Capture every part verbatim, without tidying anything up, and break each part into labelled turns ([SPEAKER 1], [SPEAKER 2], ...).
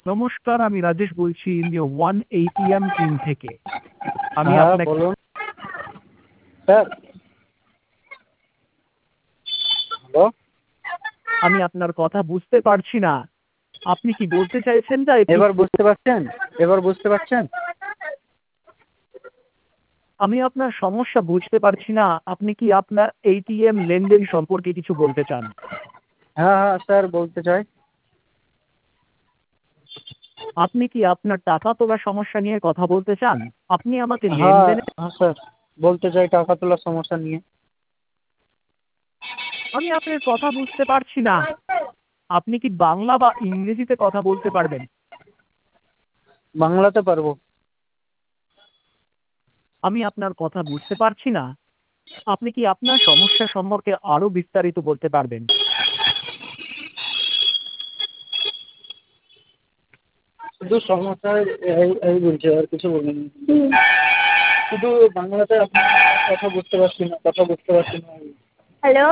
[SPEAKER 1] নমস্কার, আমি রাজেশ বলছি ইন্ডিয়া ওয়ান এটিএম টিম থেকে। আমি
[SPEAKER 2] হ্যাঁ
[SPEAKER 1] আপনাকে
[SPEAKER 2] বলুন স্যার। হ্যালো।
[SPEAKER 1] আমি আপনার কথা বুঝতে পারছি না। আপনি কি বলতে চাইছেন তা একটু
[SPEAKER 2] এবার
[SPEAKER 1] স্পষ্ট।
[SPEAKER 2] বুঝতে পারছেন? এবার বুঝতে পারছেন?
[SPEAKER 1] আমি আপনার সমস্যা বুঝতে পারছি না। আপনি কি আপনার এটিএম লেনদেন সম্পর্কে কিছু বলতে চান?
[SPEAKER 2] হ্যাঁ হ্যাঁ স্যার বলতে চাই।
[SPEAKER 1] আপনি কি আপনার টাকা তোলার সমস্যা নিয়ে কথা বলতে চান? আপনি আমাকে
[SPEAKER 2] হ্যাঁ
[SPEAKER 1] লেনদেনের
[SPEAKER 2] হ্যাঁ স্যার বলতে চাই টাকা তোলার সমস্যা নিয়ে।
[SPEAKER 1] আমি আপনার কথা বুঝতে পারছি না। আপনি কি বাংলা বা ইংরেজিতে কথা বলতে পারবেন?
[SPEAKER 2] বাংলাতে পারবো।
[SPEAKER 1] আমি আপনার কথা বুঝতে পারছি না। আপনি কি আপনার সমস্যা সম্পর্কে আরো বিস্তারিত বলতে পারবেন?
[SPEAKER 2] শুধু সমস্যা এই এই বলছে, আর কিছু বলিনি। শুধু বাংলাতে আপনার কথা বুঝতে পারছি না, কথা বুঝতে পারছি না।
[SPEAKER 3] হ্যালো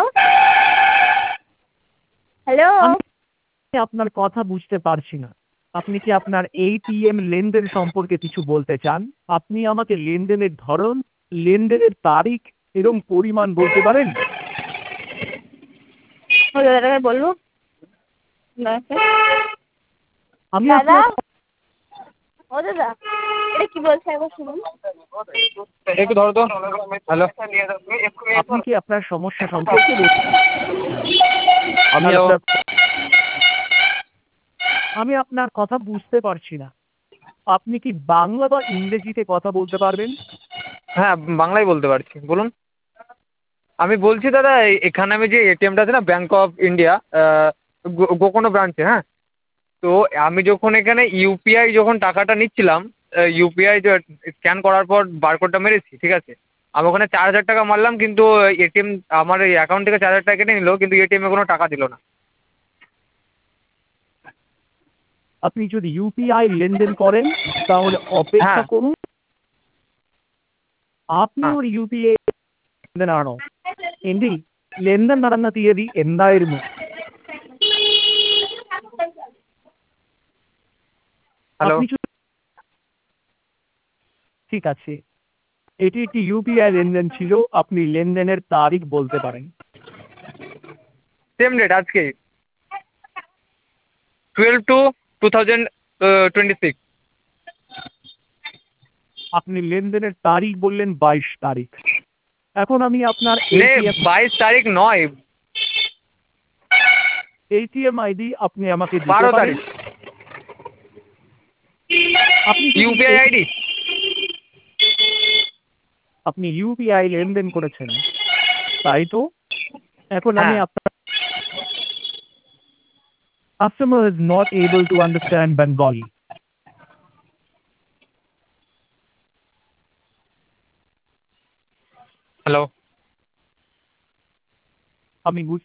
[SPEAKER 3] হ্যালো
[SPEAKER 1] আমি আপনার কথা বুঝতে পারছি না। আপনি কি আপনার এটিএম লেনদেন সম্পর্কে কিছু বলতে চান? আপনি আমাকে লেনদেনের ধরন, লেনদেনের তারিখ এবং পরিমাণ বলতে পারেন?
[SPEAKER 3] ও দাদাকে বলবো না স্যার।
[SPEAKER 1] আমি
[SPEAKER 3] দাদা,
[SPEAKER 1] আপনার
[SPEAKER 3] ও দাদা, এটা কি বলছে একবার শুনুন।
[SPEAKER 2] একটু ধরো তো। হ্যালো।
[SPEAKER 1] আপনি কি আপনার সমস্যা সম্পর্কে বলতে চান? আমি
[SPEAKER 2] হ্যালো।
[SPEAKER 1] আপনার আমি আপনার কথা বুঝতে পারছি না। আপনি কি বাংলা বা ইংরেজিতে কথা বলতে পারবেন?
[SPEAKER 2] হ্যাঁ বাংলায় বলতে পারছি, বলুন। আমি বলছি দাদা, এই- এখানে আমি যে এটিএমটা আছে না, ব্যাঙ্ক অফ ইন্ডিয়া, গোকর্ণ ব্রাঞ্চে, হ্যাঁ। তো আমি যখন এখানে ইউপিআই যখন টাকাটা নিচ্ছিলাম, ইউপিআই স্ক্যান করার পর বারকোডটা মেরেছি, ঠিক আছে। আমি ওখানে চার হাজার টাকা মারলাম, কিন্তু এটিএম আমার এই অ্যাকাউন্ট থেকে চার হাজার টাকা কেটে নিল, কিন্তু এটিএমে কোনো টাকা দিল না।
[SPEAKER 1] আপনি যদি ইউপিআই লেনদেন করেন তাহলে অপেক্ষা
[SPEAKER 2] হ্যাঁ
[SPEAKER 1] করুন।
[SPEAKER 2] ആ.
[SPEAKER 1] আপনি ഒരു യു പി ഐ ാണോ? എങ്കിൽ ലെൻഡൻ നടന്ന തീയതി എന്തായിരുന്നു?
[SPEAKER 2] হ্যালো।
[SPEAKER 1] আপনি যদি ঠিক আছে, এটি একটি ইউপিআই লেনদেন ছিল। আপনি লেনদেনের তারিখ বলতে পারেন।
[SPEAKER 2] সেম ডেট আজকে, twelve two two thousand twenty six.
[SPEAKER 1] আপনি লেনদেনের তারিখ বললেন বাইশ তারিখ। এখন আমি আপনার
[SPEAKER 2] নে
[SPEAKER 1] এটিএম
[SPEAKER 2] বাইশ তারিখ নয়,
[SPEAKER 1] এটিএম আইডি আপনি আমাকে দিতে
[SPEAKER 2] বারো
[SPEAKER 1] পারেন?
[SPEAKER 2] তারিখ
[SPEAKER 1] আপনি যদি
[SPEAKER 2] ইউপিআই
[SPEAKER 1] এটি
[SPEAKER 2] আইডি।
[SPEAKER 1] আপনি ইউপিআই লেনদেন করেছেন, তাই তো? এখন আমি
[SPEAKER 2] হ্যাঁ।
[SPEAKER 1] আপনার customer is not able to understand Bengali.
[SPEAKER 2] Hello.
[SPEAKER 1] আমি বুঝ